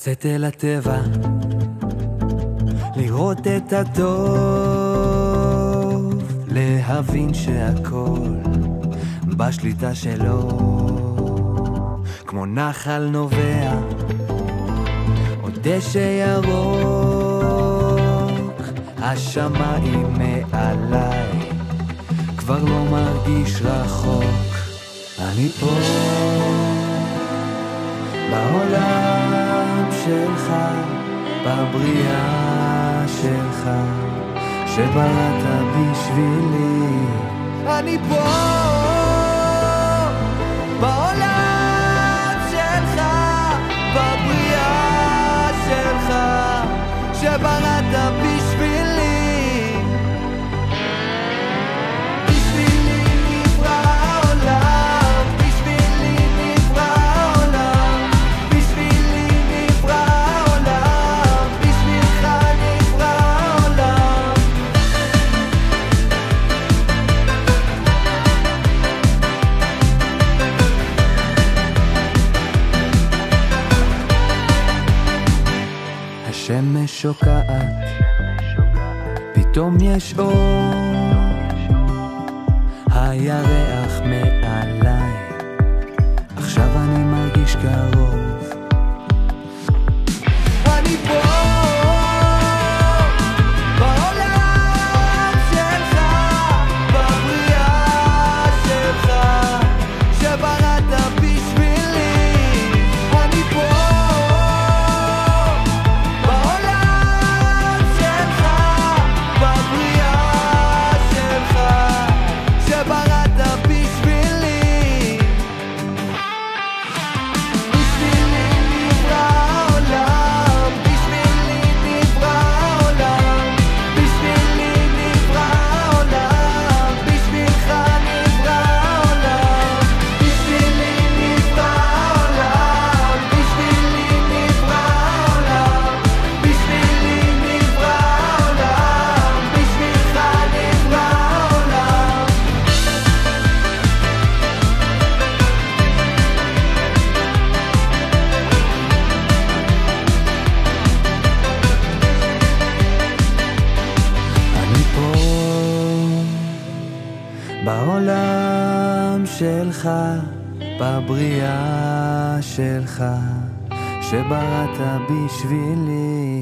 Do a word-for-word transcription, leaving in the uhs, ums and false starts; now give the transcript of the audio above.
לצאת אל הטבע, לראות את הטוב, להבין שהכל בשליטה שלו, כמו נחל נובע או דשא ירוק, השמיים מעליי כבר לא מרגיש רחוק. אני פה בעולם שלך, בבריאה שלך שבראת בשבילי. אני פה בעולם שלך, בבריאה שלך שבראת בשבילי. השמש שוקעת, פתאום יש אור, הירח מעליי, עכשיו אני מרגיש קרוב. אני פה בעולם שלך, בבריאה שלך שבראת בשבילי. אני פה בעולם שלך, בבריאה שלך שבראת בשבילי.